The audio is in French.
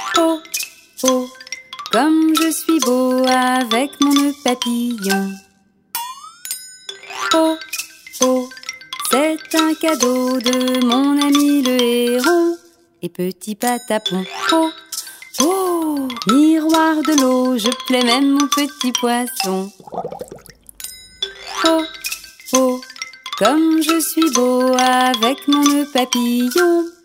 Oh, oh, comme je suis beau avec mon nœud papillon. Oh, oh, c'est un cadeau de mon ami le héron. Et petit patapon, oh, oh, miroir de l'eau, je plais même mon petit poisson. Oh, oh, comme je suis beau avec mon nœud papillon.